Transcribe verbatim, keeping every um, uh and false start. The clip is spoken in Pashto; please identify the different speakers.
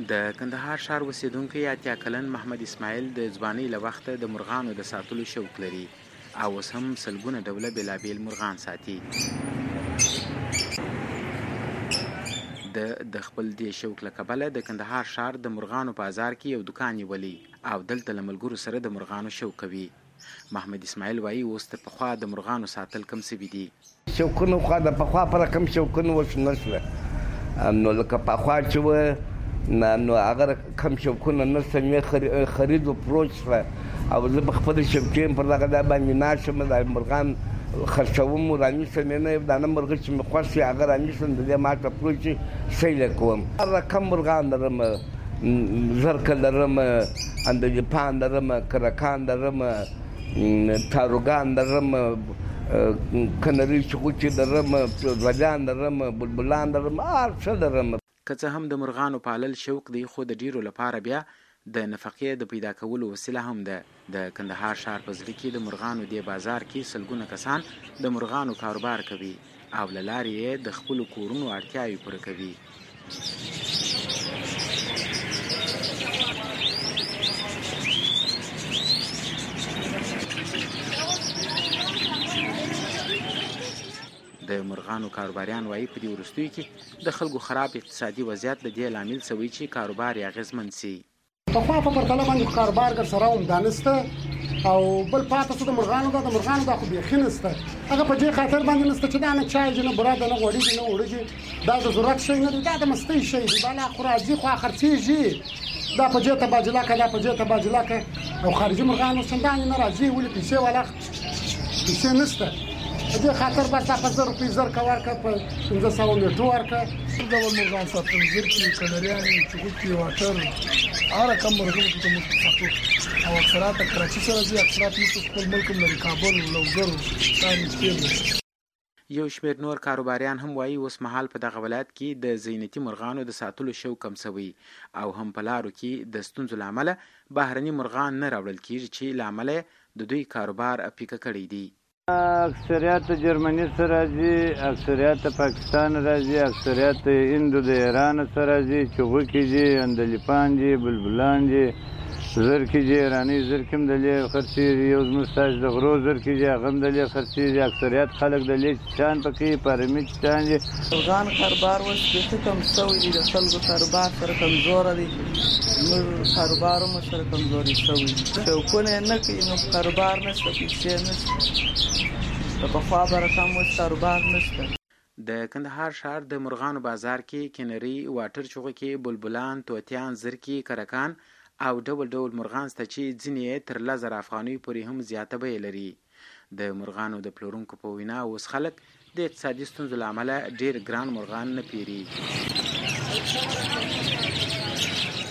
Speaker 1: د کندهار ښار اوسیدونکی اتیا کلن محمد اسماعیل د ځوانۍ له وخته د مرغانو د ساتلو شوق لري او اوس هم سلګونه ډوله بېلابېل مرغان ساتي. د د خپل دې شوق له کبله د کندهار ښار د مرغانو بازار کې یو دکان نیولی او دلته له ملګرو سره د مرغانو شوق کوي. محمد اسماعیل وایي اوس تر پخوا د مرغانو ساتل کم سوي دي.
Speaker 2: شوقونه خو د پخوا پره کم شوقونه اوس نشته، نو لکه پخوا چې وه نو هغه کم شوقونه نشته، مې خرید و فروش شوه او زه به خپل شوقي یم پر دغه دا باندې ناست یم، د مرغان خرڅوم، رانیسم یې نه یو دانه مرغه چې مې خوښ شي هغه رانیسم، د دې ماته فروش شي سیل یې کوم. هر رقم مرغان لرم، زرکه لرم، اندلیپان لرم، کرکان لرم، تاروګان لرم، کنري چغوچي لرم، رجان لرم، بلبلان لرم، هر څه لرم.
Speaker 1: که څه هم د مرغانو پالل شوق دی خو د ډیرو لپاره بیا د نفقې د پیدا کولو وسیله هم ده. د کندهار ښار په زړه کې د مرغانو دې بازار کې سلګونه کسان د مرغانو کاروبار کوي او له لارې یې د خپلو کورونو اړتیاوې پوره کوي. د مرغانو کاروباریان وایي په دې وروستیو کې د خلکو خراب اقتصادي وضعیت د دې لامل شوی چې کاروبار یې اغېزمن سي.
Speaker 3: پخوا په پرتله باندې کاروبار ګر سره عمده نشته او بل پاته څه د مرغانو دا د مرغانو دا خو بیخي نشته، هغه په دې خاطر باندې نشته چې دا نه چای دي نه بوره ده نه غوړي دي نه اوړه دي، دا د ضرورت شی نه دی، دا د مستۍ شی دی، بالا خو راځي خو خرڅېږي، دا په دې تبادله که دا په دې تبادله که او خارجي مرغان اوس چندانې نه راځي، ولې پیسې والا پیسې نشته، په دې خاطر بس دا په زر روپۍ زرکه ورکړه، په پنځه سوه میټو ورکړه.
Speaker 4: هر ډول مرغان ساتم، زرکې، کنریانې، چغوکې، واټر، هر رقم مرغه پکې موږ ساتو او اکثرات کراچي سره ځي، اکثرات موږ خپل ملک هم لري، کابل، لوګر، دا نږدې.
Speaker 1: یو شمېر نور کاروباریان هم وایي اوس مهال په دغه ولایت کې د زینتي مرغانو د ساتلو شوق کم سوی او هم په لارو کې د ستونزو له امله بهرني مرغان نه راوړل کېږي چې له امله د دوی کاروبار پیکه کړی دی.
Speaker 5: اکثریت جرمني څخه راځي، اکثریت پاکستان راځي، اکثریت هندو د ایران څخه راځي، چغوکې دي، اندلیپان دي، بلبلان دي، زرکې دي، ایراني زرکې هم دلې خرڅېږي، یو زموږ ستاسو د غرو زرکې دي هغه هم دلې خرڅېږي، اکثریت خلک دلې چیچان پکې پارمي چیچان دي.
Speaker 6: مرغان کاروبار اوس بیخي کم سوی دی، د خلکو کاروبار سره کمزوره دی، زموږ کاروبار هم سره کمزوري سوی دی، شوقونه یې نه کوي نو کاروبار نشته، پیسې نشته، د پخوا به رقم اوس کاروبار نشته.
Speaker 1: د کندهار ښار د مرغانو بازار کې کنري، واټر چغوکې، بلبلان، طوطیان، زرکې، کرکان او ډول ډول مرغان شته چې ځینې یې تر لس زره افغانیو پورې هم زیاته بیه لري. د مرغانو د پلورونکو په وینا اوس خلک د اقتصادي ستونزو له امله ډېر ګران مرغان نه پیري.